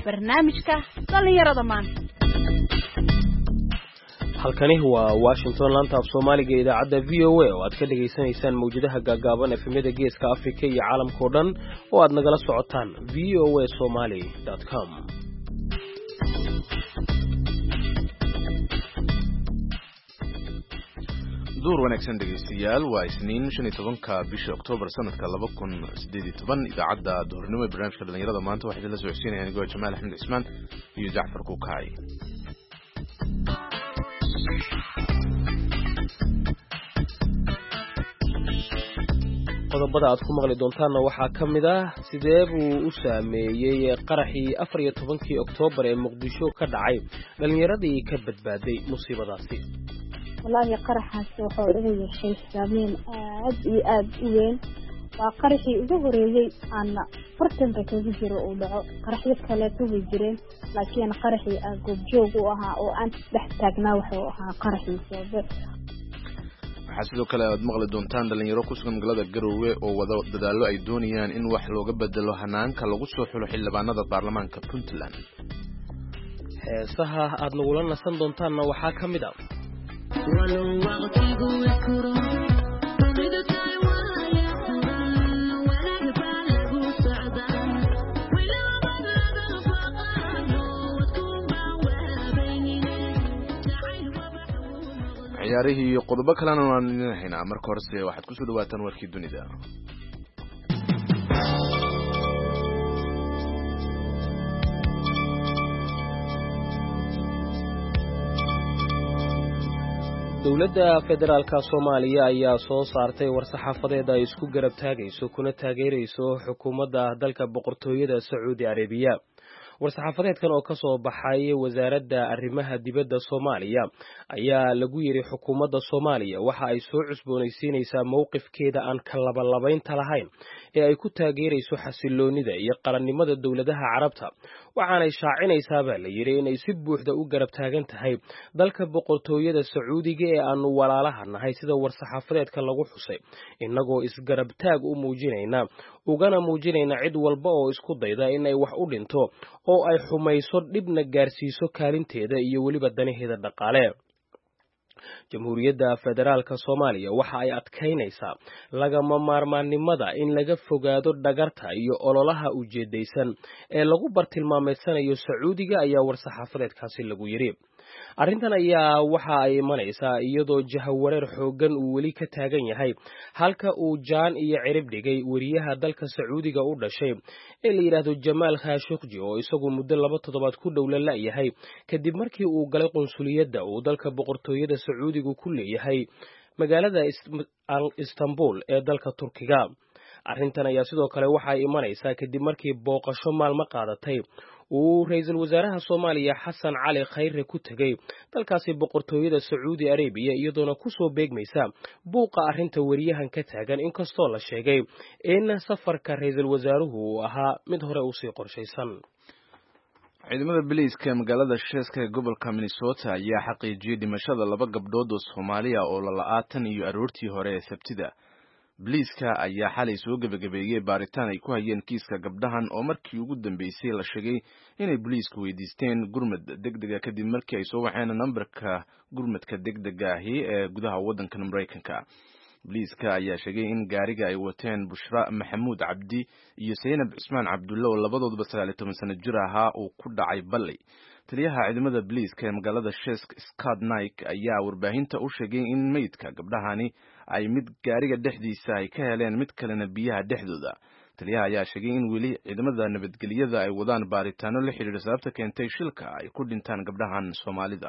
barnaamijka dhalinyarada maanta. halkani waa Washington laanta af Soomaaliga idaacada VOA oo aad ka dhageysanaysaan mawjadaha gaagaaban efemyada geeska Afrika iyo caalamka oo dhan oo aad nagala socotaan voasomali.com. duur wanaagsan dhegeystayaal waa isniin 15ka bisha Oktoobar sanadka 2018 idaacada duurnimo ee barnaamijka dhalinyarada maanta waxay la socodsiinayaan anigoo Jamaal Axmed Ismaan iyo Jacfar Kukaay. qodobada aad ku maqli doontaanna waxaa ka mid ah sidee buu u saameeyey qaraxii 14 Oktoobar ee Muqdisho ka dhacay dhalinyaradii ka badbaaday musiibadaasi. والله قرحاس wuxuu leeyahay yeeshay saameyn aad iyo aad u weyn waa qaraxii ugu horeeyay aan fartanka kaga jiro oo dhaco qaraxyo kale tuubi jireen laakiin qaraxii goob joog u ahaa oo aan dhex taagnaa wuxuu ahaa qaraxii sabab waxaa sidoo kale aad maqli doontaan dhalinyaro ku sugan magaalada Garowe oo wada dadaalo ay doonayaan in wax looga bedelo hanaanka lagu soo xulo xildhibaanada baarlamaanka Puntland. heesaha aad nagula nasan doontaanna waxaa ka mid ah ciyaarihii iyo qodobo kalena waan idin haynaa marka horese waxaad ku soo dhawaataan warkii dunida. dowladda federaalka Soomaaliya ayaa soo saartay war-saxaafadeed ay isku garab taagayso kuna taageerayso xukuumadda dalka boqortooyada Sacuudi Arabiya. war-saxaafadeedkan oo ka soo baxay wasaaradda arrimaha dibadda Soomaaliya ayaa lagu yiri xukuumadda Soomaaliya waxa ay soo cusboonaysiinaysaa mowqifkeeda aan ka labalabaynta lahayn ee ay ku taageerayso xasiloonida iyo qarannimada dowladaha Carabta waxaanay shaacinaysaa baa la yiri inay si buuxda u garab taagan tahay dalka boqortooyada Sacuudiga ee aanu walaalaha nahay sida war-saxaafadeedka lagu xusay inagoo isgarab taag u muujinayna ugana muujinayna cid walba oo isku dayda inay wax u dhinto oo ay xumayso dhibna gaarsiiso kaalinteeda iyo weliba danaheeda dhaqaale. Jamhuuriyadda Federaalka Soomaaliya waxa ay adkaynaysaa lagama maarmaannimada in laga fogaado dhagarta iyo ololaha ujeedaysan ee lagu bartilmaameedsanayo Sacuudiga ayaa war-saxaafadeedkaasi lagu yiri. arrintan ayaa waxa ay imanaysaa iyadoo jahawareer xoogan uu weli ka taagan yahay halka uu jaan iyo cirib dhigay wariyaha dalka Sacuudiga u dhashay ee la yiraahdo Jamaal Khashoggi oo isagu muddo 2 toddobaad ku dhow la yahay kadib markii uu galay qunsuliyadda uu dalka boqortooyada Sacuudiga ku leeyahay magaalada Istanbul ee dalka Turkiga. arrintan ayaa sidoo kale waxa ay imanaysaa kadib markii booqasho maalmo qaadatay uu ra'iisul wasaaraha Soomaaliya Xasan Cali Khayre ku tagay dalkaasi boqortooyada Sacuudi Arabiya iyadoona ku soo beegmaysa buuqa arrinta wariyahan ka taagan inkastoo la sheegay in safarka ra'iisul wasaaruhu uu ahaa mid hore u sii qorshaysan. ciidamada biliiska magaalada Sheeska ee gobolka Minnesota ayaa xaqiijiyay dhimashada 2 gabdhood oo Soomaaliya oo la la'aatan iyo aroortii hore ee Sabtida. biliiska ayaa xalay soo gabagabeeyay baaritaan ay ku hayeen kiiska gabdhahan oo markii ugu dambeysay la sheegay inay biliisku weydiisteen gurmad degdega kadib markii ay soo waxeen nambarka gurmadka degdega ahi ee gudaha waddanka Mareykanka. biliiska ayaa sheegay in gaariga ay wateen Bushra Maxamuud Cabdi iyo Saynab Cismaan Cabdulla oo labadooduba 19 sano jir ahaa uu ku dhacay Balley. taliyaha ciidamada biliiska ee magaalada Sheesk Scott Knight ayaa warbaahinta u sheegay in meydka gabdhahani ay mid gaariga dhexdiisa ay ka heleen mid kalena biyaha dhexdooda. taliyaha ayaa sheegay in weli ciidamada nabadgelyada ay wadaan baaritaano la xiriira sababta keentay shilka ay ku dhintaan gabdhahan Soomaalida.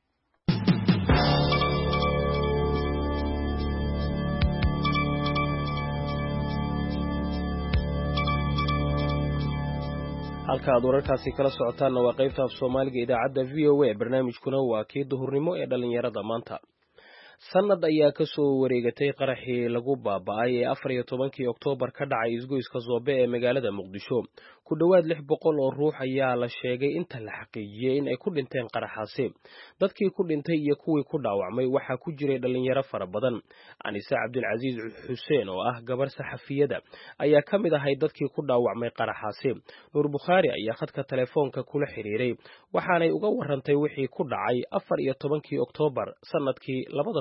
halka aad wararkaasi kala socotaanna waa qaybta af Soomaaliga idaacada VOA barnaamijkuna waa kii duhurnimo ee dhalinyarada maanta. sanad ayaa ka soo wareegatay qaraxii lagu baaba'ay ee 14 Oktoobar ka dhacay isgoyska Zoobe ee magaalada Muqdisho ku dhowaad 600 oo ruux ayaa la sheegay inta la xaqiijiyey in ay ku dhinteen qaraxaasi. Dadkii ku dhintay iyo kuwii ku dhaawacmay waxaa ku jiray dhalinyaro fara badan. Anise Cabdilcasiis Xuseen oo ah gabar saxafiyada ayaa ka mid ahay dadkii ku dhaawacmay qaraxaasi. Nuur Bukhaari ayaa khadka telefoonka kula xiriiray waxaanay uga warantay wixii ku dhacay 14 Oktoobar sanadkii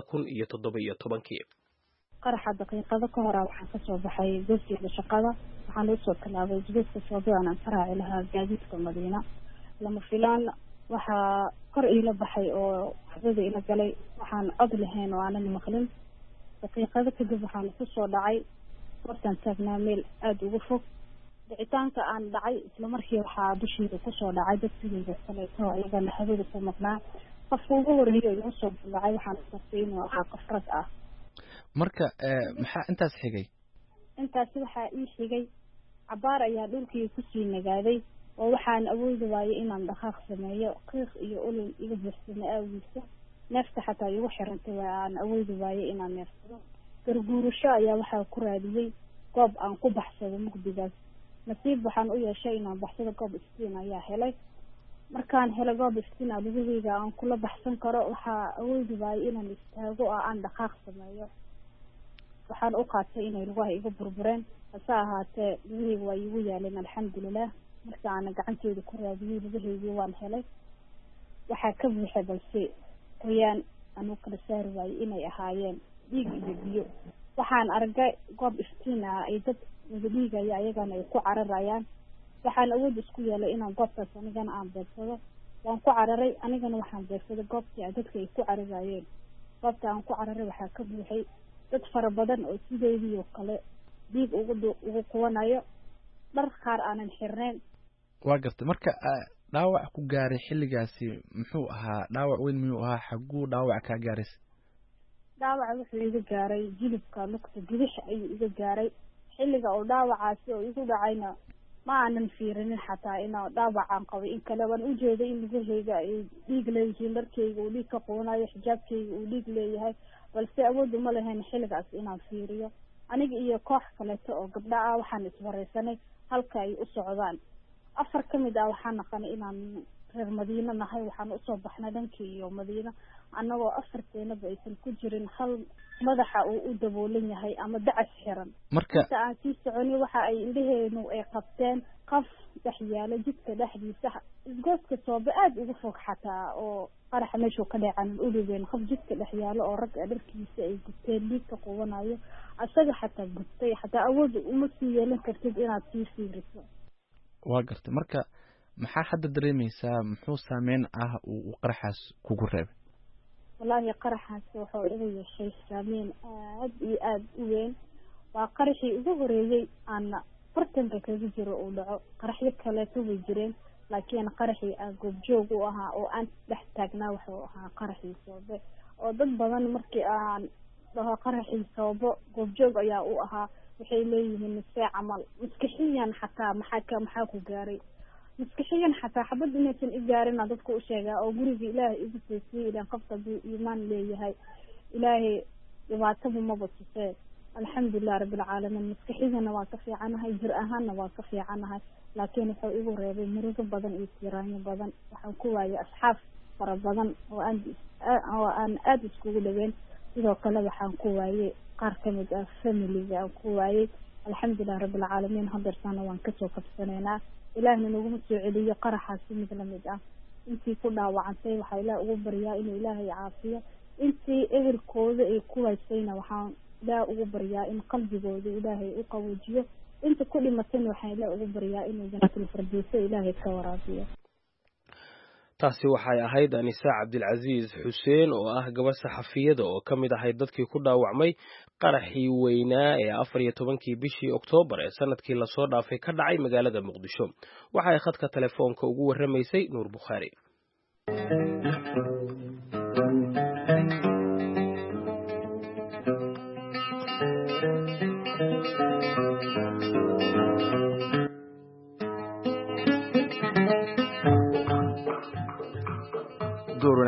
2017. qaraxa daqiiqado ka hor waxaan ka soo baxay goobta shaqada waxaan u soo talaabay jidka Soomaaliya aan faraaci lahaa gaadiidka Madiina lama filaan waxa kor ila baxay oo xabada ila galay waxaan cod lahayn oo aanan maqlin daqiiqado kadib waxaan ku soo dhacay hortaan taagnaa meel aad ugu fog dhicitaanka aan dhacay isla markii waxaa dushiisa ku soo dhacay dadkii kaleeto ayagana xabada ku maqnaa qofka ugu horeeyay oo soo dhacay waxaan qartay inuu ahaa qafrad ah. marka maxaa intaas xigay waxaa ii xigay cabaar ayaa dhulkii ku sii nagaaday oo waxaan awoodi waayay inaan dhaqaaq sameeyo qiiq iyo ulul iga buuxsamay awgiisa neefta xataa igu xirantay aan awoodi waayay inaan neefsado garguurasho ayaa waxaa ku raadiyey goob aan ku baxsado mugdigaas nasiib waxaan u yeeshay inaan baxsado goob istiin ayaa helay markaan helay goob istiin adigayga aan kula baxsan karo waxaa awoodi waayay inaan istaago oo aan dhaqaaq sameeyo waxaan u qaatay inay lugaha iga burbureen hase ahaatee lugahayga waa igu yaaleen alxamdulilah marka aan gacanteeda ku raadiyey lugahaygii waan helay waxaa ka buuxay balse qoyaan aan u kala saari waayey inay ahaayeen dhiig iyo biyo waxaan argay goob iftiin ah ay dad wada dhiigaya ayagana ay ku cararayaan waxaan awood isku yeelay inaan goobtaas anigana aan beegsado waan ku cararay anigana waxaan beegsaday goobtii dadka ay ku cararayeen goobta aan ku cararay waxaa ka buuxay dad fara badan oo sideedii oo kale dhiig ugu qubanayo dhar qaar aanan xirnayn. waa gartay marka dhaawac ku gaaray xilligaasi muxuu ahaa dhaawac weyn miyuu ahaa xaguu dhaawac ka gaaray dhaawac wuxuu iga gaaray jilibka lugta bidix ayuu iga gaaray xilliga oo dhaawacaasi oo igu dhacayna ma aanan fiirinin xataa inaa dhaawacaan qabay in kale waan u jeeday in lugahayga ay dhiig leeyihiin dharkayga uu dhiig ka qubanayo xijaabkayga uu dhiig leeyahay balse awood uma lahayn xilligaas inaan fiiriyo aniga iyo koox kaleeto oo gabdha ah waxaan iswareysanay halka ay u socdaan 4 kamid ah waxaan naqanay inaan reer Madiina nahay waxaan u soo baxnay dhankii iyo Madiina anagoo 4 teenaba aysan ku jirin hal madaxa uu u daboolan yahay ama dacas xiran marka aan sii soconay waxa ay indhaheenu ay qabteen qaf dhaxyaalo jidka dhexdiisa isgooska Soobe aad ugu fog xataa oo qaraxa meesha ka dhacan u dhigeen qaf jidka dhaxyaalo oo rag dharkiisa ay guteen dhiig ka qubanayo asaga xataa gubtay xataa awood uma sii yeelan kartid inaad sii fiiriso. waa gartay marka maxaa hadda dareemaysaa muxuu saameyn ah uu qaraxaas kugu reebay wallahi qaraxaas wuxuu iga yeeshay saameyn aad u weyn waa qaraxii ugu horeeyay aan fartanka kaga jiro oo dhaco qaraxyo kale way jireen laakiin qaraxii aan goobjoog u ahaa oo aan dhex taagnaa wuxuu ahaa qaraxii Soobe oo dad badan markii aan dhaho qaraxii Soobe goobjoog ayaa u ahaa waxay leeyihiin nisay camal maskaxiyan xataa maxaa ku gaaray maskaxiyan xataa xabad inaysan i gaarin dadku u sheegaa oo guriga Ilaahay igu siiyay ilaa qofka uu iimaan leeyahay Ilaahay dhibaatadu ma badsatay alxamdulilah rabbil caalamiin maskaxiyana waa ka fiicanahay jir ahaanna waa ka fiicanahay laakiin wuxuu igu reebay murugo badan iyo tiraanyo badan waxaan ku waayay asxaab fara badan oo aan aad iskugu dhaweyn sidoo kale waxaan ku waayay qaar kamid ah familiga aan ku waayay alxamdulilah rabbil caalamiin hadarsan waan ka soo kabsanaynaa ilaahna nagu soo celiyo qaraxaas mid la mid ah intii ku dhaawacantay waxa Ilaahay ugu baryaa inuu Ilaahay caafiyo intii ehelkooda ay ku waysayna waxaan Ilaahay ugu baryaa in qalbigooda Ilaahay u qaboojiyo inta ku dhimatay waxaan Ilaahay ugu baryaa inuu jannatul firdaws Ilaahay ka waraabiyo. taasi waxay ahayd Anise Cabdilcasiis Xuseen oo ah gabar saxafiyada oo ka mid ahayd dadkii ku dhaawacmay qaraxii weynaa ee 14 bishii Oktoobar ee sanadkii la soo dhaafay ka dhacay magaalada Muqdisho waxay khadka telefoonka ugu waramaysay Nuur Bukhaari.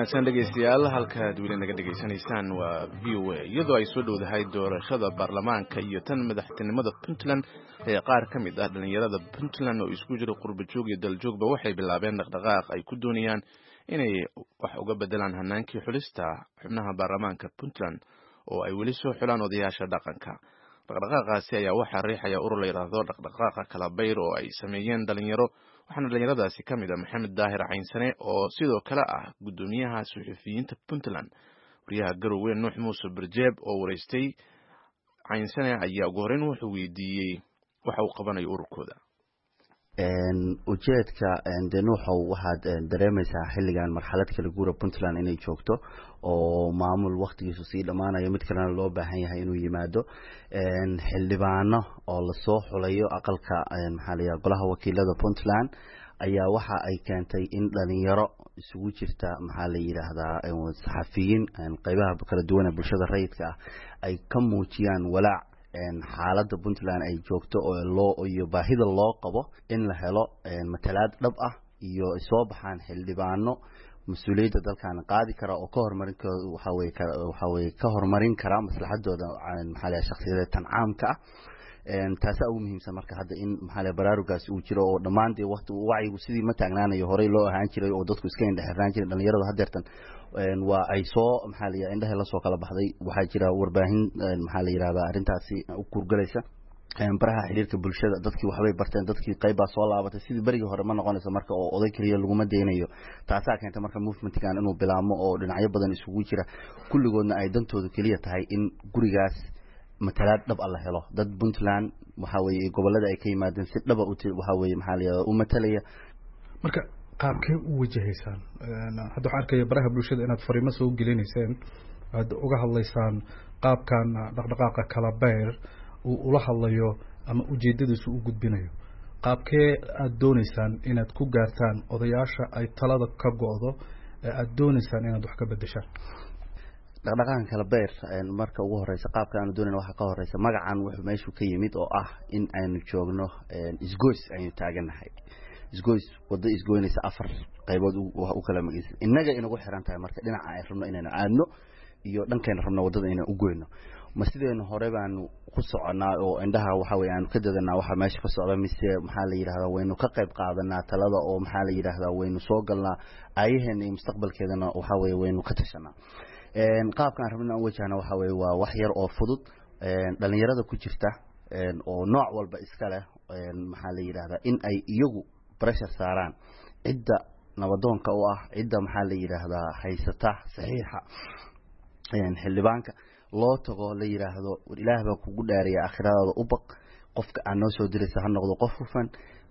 wanaagsan dhegeystayaal halkaad weli naga dhegaysanaysaan waa VOA iyadoo ay soo dhowdahay doorashada baarlamaanka iyo tan madaxtinimada Puntland ee qaar ka mid ah dhalinyarada Puntland oo isku jira qurba joog iyo daljoogba waxay bilaabeen dhaqdhaqaaq ay ku doonayaan inay wax uga bedelaan hanaankii xulista xubnaha baarlamaanka Puntland oo ay weli soo xulaan odayaasha dhaqanka. dhaqdhaqaaqaasi ayaa waxaa riixaya urur la yiraahdo dhaqdhaqaaqa kala bayr oo ay sameeyeen dhalinyaro waxaana dhalinyaradaasi ka mid ah Maxamed Daahir Caynsane oo sidoo kale ah gudoomiyaha suxufiyiinta Puntland. wariyaha Garowe Nuux Muuse Barjeeb oo wareystay Caynsane ayaa ugu horreyn wuxuu weydiiyey waxa uu qabanayo ururkooda. ujeedka Nuuxow waxaad dareemaysaa xilligan marxalad kala guura Puntland inay joogto oo maamul waqtigiisu sii dhamaanayo mid kalena loo baahan yahay inuu yimaado xildhibaano oo la soo xulayo aqalka golaha wakiilada Puntland ayaa waxa ay keentay in dhalinyaro isugu jirta saxafiyiin qaybaha kala duwan ee bulshada rayidka ah ay ka muujiyaan walaac xaaladda Puntland ay joogto oo iyo baahida loo qabo in la helo matalaad dhab ah iyo soo baxaan xildhibaano mas'uuliyadda dalkan qaadi kara oo ka hormarin ka hormarin kara maslaxadooda shakhsiyadeed tan caamka ah taas ugu muhiimsan marka hadda in baraarugaas uu jiro oo dhamaantii waqti wacyigu sidii ma taagnaanayo horey loo ahaan jiray oo dadku iska indhaxiraan jiray dhalinyarada hadeertan waa ay soo indhaha la soo kala baxday waxaa jira warbaahin arrintaasi u kurgalaysa baraha xiriirka bulshada dadkii waxbay barteen dadkii qayb soo laabatay sidii barigii hore ma noqonayso marka oo oday kaliya laguma deynayo taasaa keentay marka movementkan inuu bilaamo oo dhinacyo badan isugu jira kulligoodna ay dantoodu kaliya tahay in gurigaas matalaad dhab la helo dad Puntland gobolada ay ka yimaadeen si dhab u matalaya marka qaabkee u wajahaysaan hadda waxaan arkaya baraha bulshada inaad fariimo soo gelinaysaan aad uga hadlaysaan qaabkan dhaqdhaqaaqa kala bayr uu ula hadlayo ama ujeedadiisu u gudbinayo qaabkee aad doonaysaan inaad ku gaartaan odayaasha ay talada ka go'do aad doonaysaan inaad wax ka bedeshaan dhaqdhaqaaqa kala bayr marka ugu horeysa qaabka aanu doonayna waxa ka horeysa magacan wuxuu meeshu ka yimid oo ah in aynu joogno isgoys aynu taaganahay isgoys wada isgoynaysa afar qaybood u kala magaysan inaga inagu xiran tahay marka dhinaca ay rabno inaynu aadno iyo dhankeena rabno wadada inaynu u goyno ma sideenu hore baanu ku soconaa oo indhaha aanu ka dadanaa waxa meesha ka socda mise la yiraahdaa waynu ka qayb qaadanaa talada oo la yiraahdaa waynu soo galnaa ayaheena iyo mustaqbalkeedana waynu ka tashanaa qaabkaan rabno aan wajahna waa wax yar oo fudud dhalinyarada ku jirta oo nooc walba iska leh la yiraahdaa in ay iyagu pressure saaraan cidda nabadoonka u ah cidda la yiraahdaa haysata saxiixa xildhibaanka loo tago la yiraahdo Ilaahay baa kugu dhaariya aakhiradaada u baq qofka aan noo soo diraysa ha noqdo qof hufan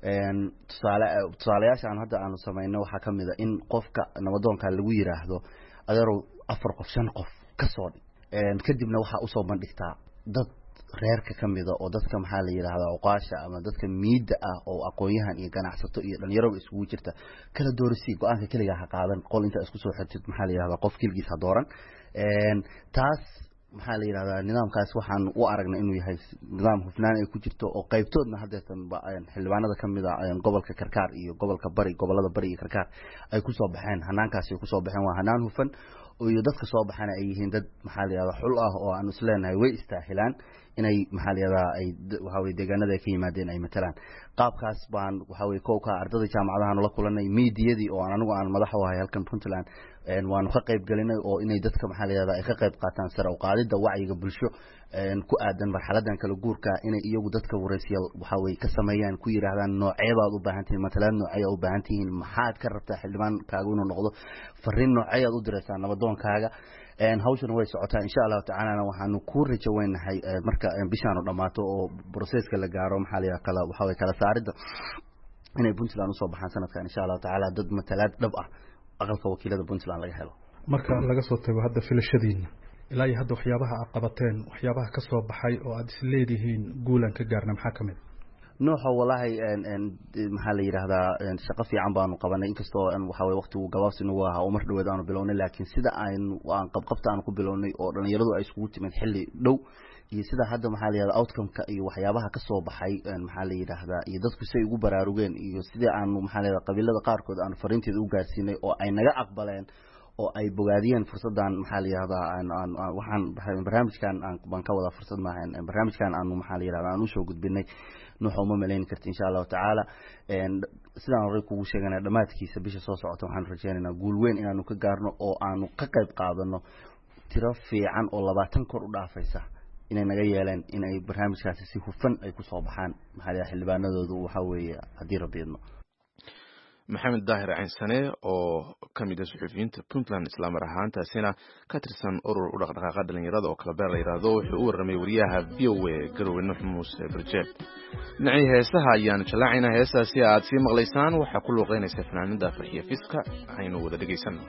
tusaalayaasha aan hadda aanu sameeyno waxa kamid ah in qofka nabadoonka lagu yiraahdo adeerow 4 qof 5 qof ka soo dhig kadibna waxa u soo bandhigtaa dad reerka kamida oo dadka la yiraahdaa oqaasha ama dadka miida ah oo aqoonyahan iyo ganacsato iyo dhalinyaro isugu jirta kala doorasi go'aanka kaliya ha qaadan qol inta isku soo xirtid la yiraahdaa qof kilgiis ha dooran taas la yiraahdaa nidaamkaas waxaan u aragnay inuu yahay nidaam hufnaan ay ku jirto oo qaybtoodna hadeertan xildhibaanada kamida gobolka Karkaar iyo gobolka Bari gobolada Bari iyo Karkaar ay ku soo baxeen hanaankaas ay ku soo baxeen waa hanaan hufan iyo dadka soo baxana ay yihiin dad la yiraahdaa xul ah oo aan isleenahay way istaahilaan inay la yiraahdaa ay deegaanada ay ka yimaadeen ay matalaan qaabkaas baan kooka ardada jaamacadaha la kulanay meediyadii oo anigu aan madax u ahay halkan Puntland waanu ka qayb galinay oo inay dadka la yiraahdaa ay ka qayb qaataan sare u qaadida wacyiga bulsho ku aadan marxaladan kala guurka inay iyagu dadka wareysiyo ka sameeyaan ku yiraahdaan nooceebaad u baahan tahay matalaad nooceeya u baahan tihiin maxaad ka rabtaa xildhibaankaagu inuu noqdo fariin nooceeyaad u diraysaa nabadoonkaaga hawshan way socotaa insha Allah ta'ala waxaanu ku rajaynahay marka bishaan dhamaato oo processka la gaaro kala saarida inay Puntland u soo baxaan sanadkan insha Allah ta'ala dad matalaad dhab ah aqalka wakiilada Puntland laga helo marka laga soo tago hadda filashadiina ilaa hadda waxyaabaha aad qabateen waxyaabaha ka soo baxay oo aad isleedihiin guulan ka gaarna maxaa kamid nooxa wallahi la yiraahdaa shaqo fiican baanu qabanay inkastoo waqtigu gabaabsi nagu ahaa oo mar dhaweed aanu bilownay laakiin sida aan qabqabta aan ku bilownay oo dhalinyaradu ay iskugu timid xilli dhow iyo sida hadda la yiraahdaa outcome-ka iyo waxyaabaha ka soo baxay la yiraahdaa iyo dadku say ugu baraarugeen iyo sidii aan la yiraahdaa qabiilada qaarkood aan fariinteeda u gaarsiinay oo ay naga aqbaleen oo ay bogaadiyeen fursadan maxaa la yiraahdaa waxaan barnaamijkan baan ka wada fursad maahan barnaamijkan aanu maxaa la yiraahdaa aan u soo gudbinay nuuxo ma maleyn karti insha Allah taala sidaan hore kugu sheeganay dhamaadkiisa bisha soo socota waxaan rajaynaynaa guul weyn inaanu ka gaarno oo aanu ka qayb qaadano tiro fiican oo 20 kor u dhaafaysa inay naga yeeleen inay barnaamijkaasi si hufan ay ku soo baxaan maxaa la xildhibaanadoodu waxa weeye hadii rabiidno maxamed daahir cinsane oo kamid ah suxufiyiinta Puntland islaamar ahaantaasina ka tirsan urur u dhaqdhaqaaqa dhalinyarada oo kala beer la yiraahdo wuxuu u waramay wariyaha VOA Garowe Nuux Muuse Barjeed dhinacii heesaha ayaan jalaacina heesaasi aad sii maqlaysaan waxa ku luuqeynaysa fanaanada Farxiyo Fiska aynu wada dhageysano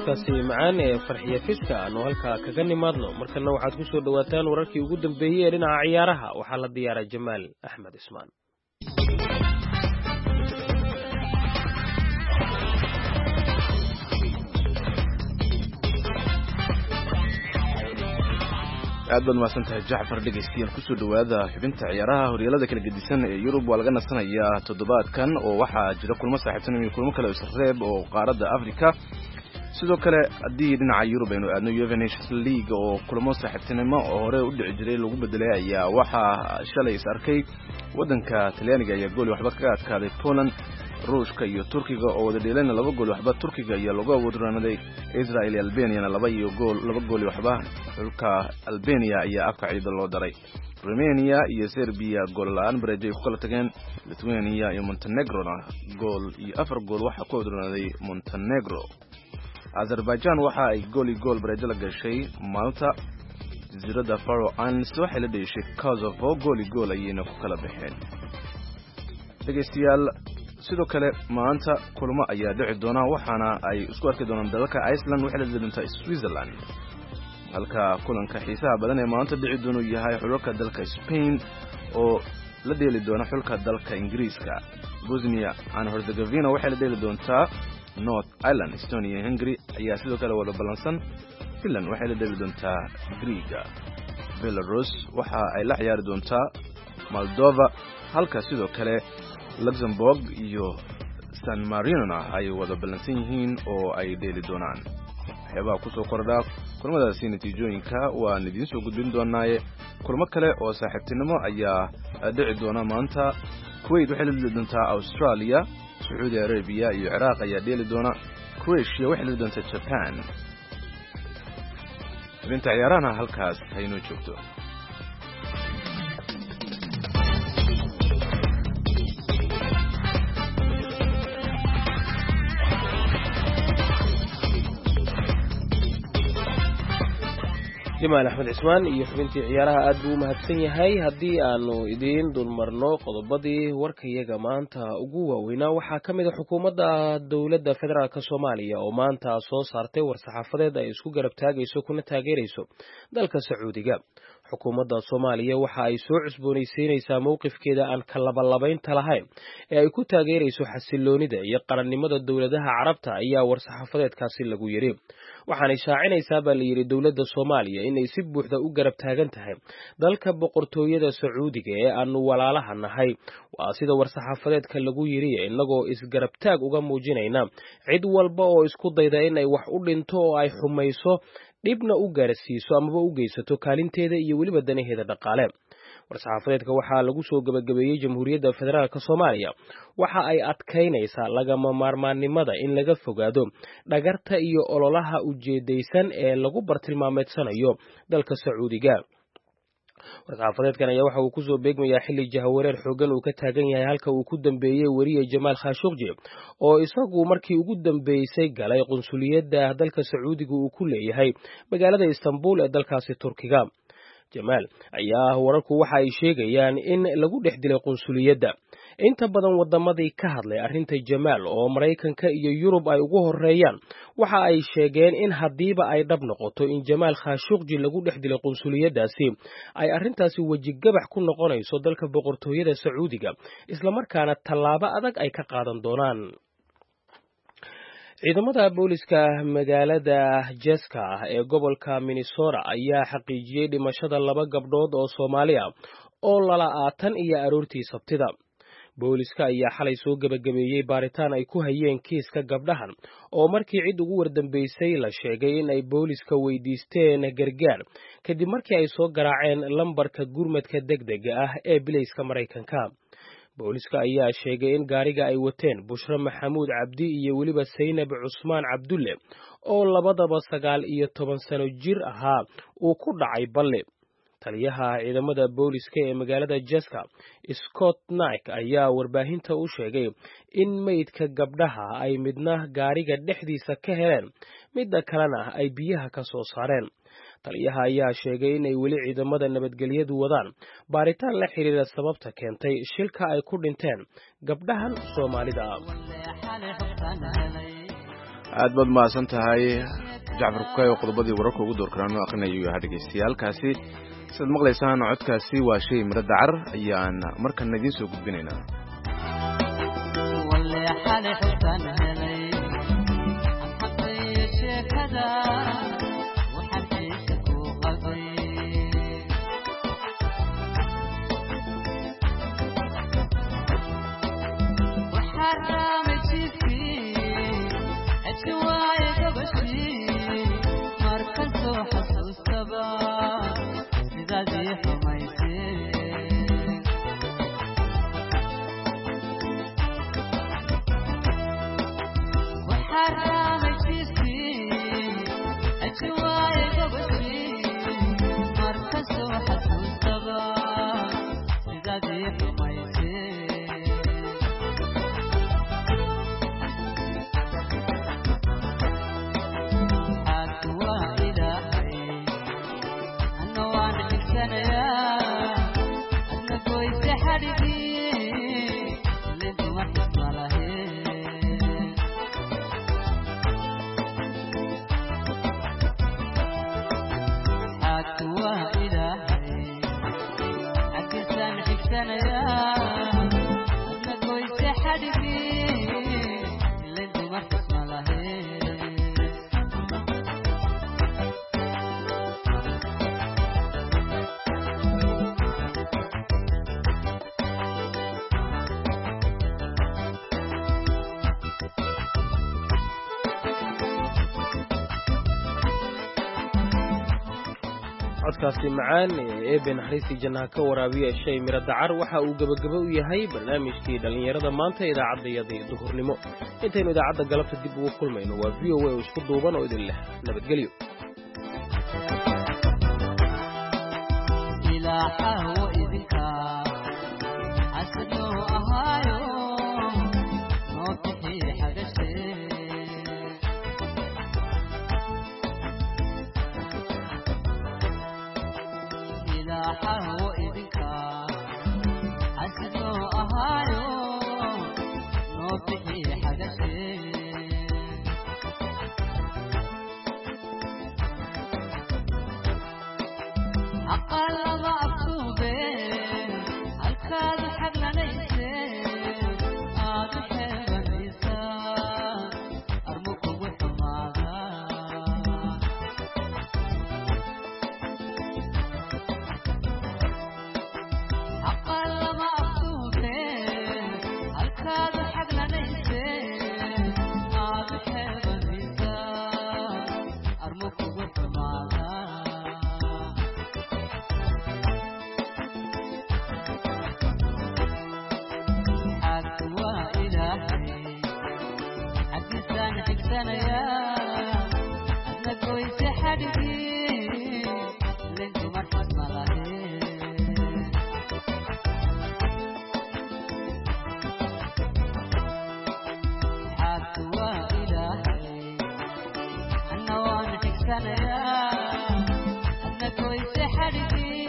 codkaasi macaan ee farxiya fiska aanu halkaa kaga nimaadno markana waxaad ku soo dhawaataan wararkii ugu dambeeyey ee dhinaca ciyaaraha waxaa la diyaaray Jamaal Axmed Ismaan. aad baad mahadsantahay Jacfar dhegeystayaal kusoo dhawaada xubinta ciyaaraha horyaalada kala gedisan ee Yurub waa laga nasanayaa toddobaadkan oo waxaa jira kulmo saaxiibtinimo iyo kulmo kale oo isreeb oo qaaradda Afrika sidoo kale haddii dhinaca Yurub aynu aadno UEFA Nations League oo kulmo saaxiibtinimo oo hore u dhici jiray lagu bedelay ayaa waxaa shalay is arkay waddanka Talyaaniga ayaa gool waxba kaga adkaaday Poland ruushka iyo Turkiga oo wada dheelayna laba gool waxba Turkiga ayaa lagu awoodranaaday Israel iyo Albania laba gool waxba xulka Albania ayaa afka ciida loo daray Romania iyo Serbia gool la'aan bareejay ku kala tageen Lithuania iyo Montenegro gool iyo afar gool waxa ku awoodranaaday Montenegro Azerbaijan waxa ay gool bareejo la gashay Malta jasiiradda Faroe Islands waxay la dheeshay Kosovo gool ayayna ku kala baxeen dhegeystayaal sidoo kale maanta kulmo ayaa dhici doona waxaana ay isku arki doonaan dalalka Iceland waxay la dhiganta Switzerland halka kulanka xiisaha badan ee maanta dhici doona yahay xulka dalka Spain oo la dheeli doona xulka dalka Ingiriiska Bosnia and Herzegovina waxay la dheeli doontaa North Ireland Estonia iyo Hungary ayaa sidoo kale wada balansan Finland waxay la dheeli doontaa Greece Belarus waxa ay la ciyaari doontaa Moldova halka sidoo kale Luxembourg iyo San Marino ay wada balansan yihiin oo ay dheeli doonaan waxyaabaha ku soo kordha kulmadaasi natiijooyinka waan idiin soo gudbin doonaaye kulmo kale oo saaxiibtinimo ayaa dhici doona maanta Kuwait waxay la dheeli doontaa Australia Saudi Arabia iyo Iraq ayaa dheeli doona Croatia waxay la dheeli doontaa Japan inta ciyaarana halkaas hayno joogto Jamaal Axmed Ismaan iyo xubintii ciyaaraha aad buu mahadsan yahay haddii aanu idiin dulmarno qodobadii warkayaga maanta ugu waaweynaa waxaa ka mid ah xukuumadda dowladda federaalka Soomaaliya oo maanta soo saartay war-saxaafadeed ay isku garab taagayso kuna taageerayso dalka Sacuudiga xukuumadda Soomaaliya waxa ay soo cusboonaysiinaysaa mowqifkeeda aan ka labalabaynta lahayn ee ay ku taageerayso xasiloonida iyo qarannimada dowladaha Carabta ayaa war-saxaafadeedkaasi lagu yiri waxaanay shaacinaysaa baa la yiri dowladda Soomaaliya inay si buuxda u garab taagan tahay dalka boqortooyada Sacuudiga ee aanu walaalaha nahay waa sida war-saxaafadeedka lagu yiri inagoo isgarab taag uga muujinayna cid walba oo isku dayda inay wax u dhinto oo ay xumayso dhibna u gaarsiiso ama u geysato kaalinteeda iyo waliba danaheeda dhaqaale war-saxaafadeedka waxaa lagu soo gabagabeeyay Jamhuuriyadda Federaalka Soomaaliya waxa ay adkeynaysaa lagama maarmaannimada in laga fogaado dhagarta iyo ololaha ujeedaysan ee lagu bartilmaameedsanayo dalka Sacuudiga war-saxaafadeedkan ayaa waxa uu ku soo beegmayaa xilli jahawareer xoogan uu ka taagan yahay halka uu ku dambeeyay wariye Jamaal Khashoggi oo isagu markii ugu dambeysay galay qunsuliyadda dalka Sacuudiga uu ku leeyahay magaalada Istanbul ee dalkaasi Turkiga Jamaal ayaa wararku waxa ay sheegayaan in lagu dhex dilay qunsuliyadda inta badan wadamadii ka hadlay arrinta Jamaal oo Mareykanka iyo Yurub ay ugu horeeyaan waxa ay sheegeen in hadiiba ay dhab noqoto in Jamaal Khashoggi lagu dhex dilay qunsuliyadaasi ay arrintaasi waji gabax ku noqonayso dalka boqortooyada Sacuudiga isla markaana tallaabo adag ay ka qaadan doonaan ciidamada booliska magaalada Jeska ee gobolka Minnesota ayaa xaqiijiyay dhimashada laba gabdhood oo Soomaali ah oo lala-aatan iyo aroortii Sabtida booliska ayaa xalay soo gabagabeeyay baaritaan ay ku hayeen kiiska gabdhahan oo markii cid ugu wardambeysay la sheegay in ay booliska weydiisteen gargaar kadib markii ay soo garaaceen lambarka gurmadka degdega ah ee bilayska Mareykanka booliska ayaa sheegay in gaariga ay wateen Bushra Maxamuud Cabdi iyo waliba Saynab Cusmaan Cabdulle oo labadaba 19 sano jir ahaa uu ku dhacay balle taliyaha ciidamada booliska ee magaalada Jeska Scott Knight ayaa warbaahinta u sheegay in meydka gabdhaha ay midna gaariga dhexdiisa ka heleen midda kalena ay biyaha ka soo saareen taliyaha ayaa sheegay in ay weli ciidamada nabadgelyadu wadaan baaritaan la xiriira sababta keentay shilka ay ku dhinteen gabdhahan Soomaalida aad baad mahadsan tahay jacfar kukay oo qodobadii wararka ugu door karaan oo aqrinayo yahay dhegeystayaaalkaasi sidaad maqlaysaan codkaasi waa shay miro dacar ayaan markana idiin soo gudbinaynaa codkaasi macaan ee eebe naxariistii jannaha ka waraabiya shay miro dacar waxa uu gabagabo u yahay barnaamijkii dhallinyarada maanta idaacadayada duhurnimo intaynu idaacadda galabta dib ugu kulmayno waa v o a oo isku duuban oo idin leh nabadgelyo أنا وأنا تكسنيا أنا كويس حرقي